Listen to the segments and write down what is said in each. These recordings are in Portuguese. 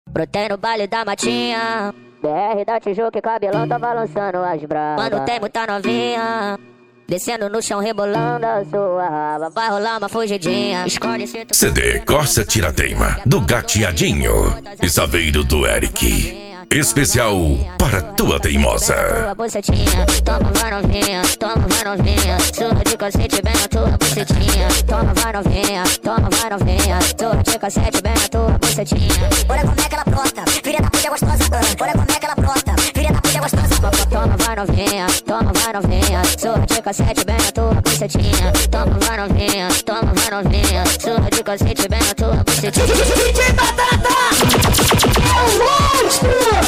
Brotei no baile da matinha, BR da Tijuca e cabelão tá balançando as bravas. Mano, tem muita novinha, descendo no chão rebolando a sua raba. Vai rolar uma fugidinha, escolhe se tu... CD Corsa Tirateima, do Gateadinho e Saveiro do Eric. Especial para tua teimosa. Tua bucetinha, toma vai novinha, toma vai novinha. Surra de cacete bem na tua bucetinha. Toma vai novinha, surra de cacete bem na tua bucetinha. Olha como é que ela brota, filha da puta é gostosa. Olha como é que ela brota, filha da puta é gostosa. Toma vai novinha, surra de cacete bem na tua bucetinha. Toma vai novinha, surra de cacete bem na tua bucetinha. DJ Batata! É o monstro!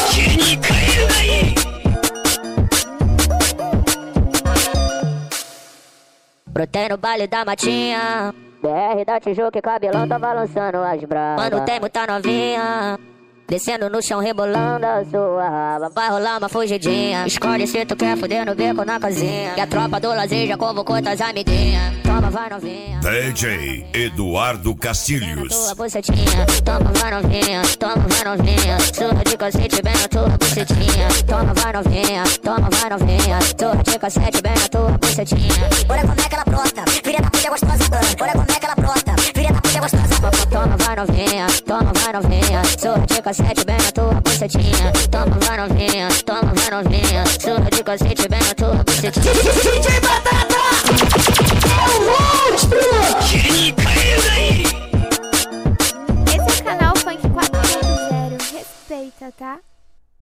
Brotei no baile da matinha, BR da Tijuca e cabelão tá balançando as bravas. Mano, tem muita novinha, descendo no chão rebolando a sua raba. Vai rolar uma fugidinha, escolhe se tu quer fuder no beco na casinha. Que a tropa do lazer já convocou tuas amiguinhas. Toma vai novinha, DJ Eduardo Castilhos. tua bucetinha. Toma vai novinha, surra de cacete bem na tua bucetinha. Toma vai novinha, surra de cacete bem na tua bucetinha. Olha como é que ela brota, filha da puta é gostosa. Olha como é que ela brota, filha da puta é gostosa. Toma vai novinha, surra de cacete bem na tua bucetinha. Toma vai novinha, surra de cacete bem na tua bucetinha. DJ Batata! É o monstro! Esse é o canal Funk 4.0. Respeita, tá?